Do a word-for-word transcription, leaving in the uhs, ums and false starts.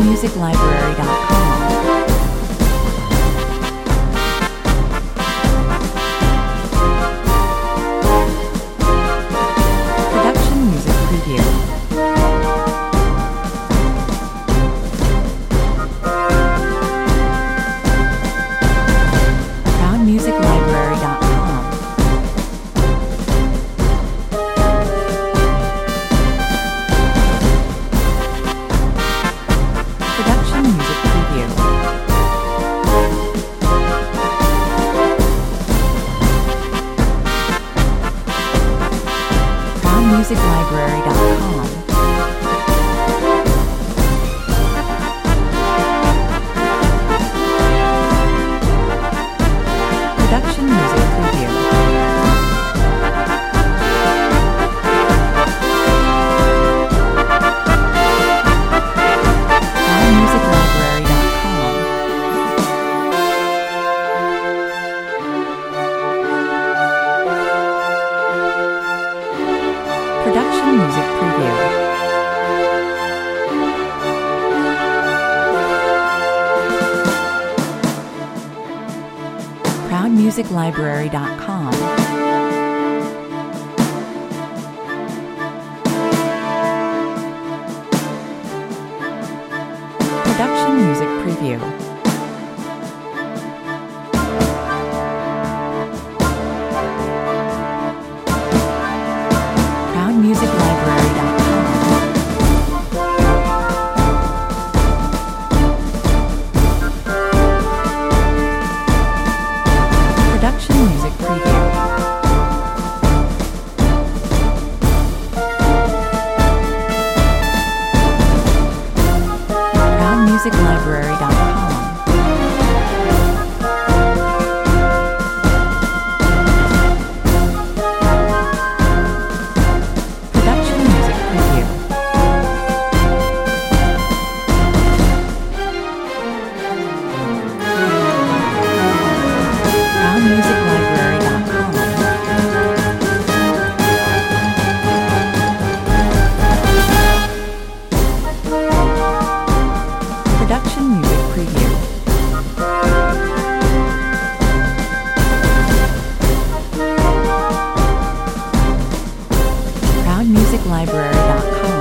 proud music library dot com. Production music preview. proud music library dot com. Production music preview. proud music library dot com. Production music preview. proud music library dot com. Production music preview. proud music library dot com. Production music preview. proud music library dot com. Production music preview. proud music library dot com. Production music preview. proud music library dot com. Production music preview. proud music library dot com.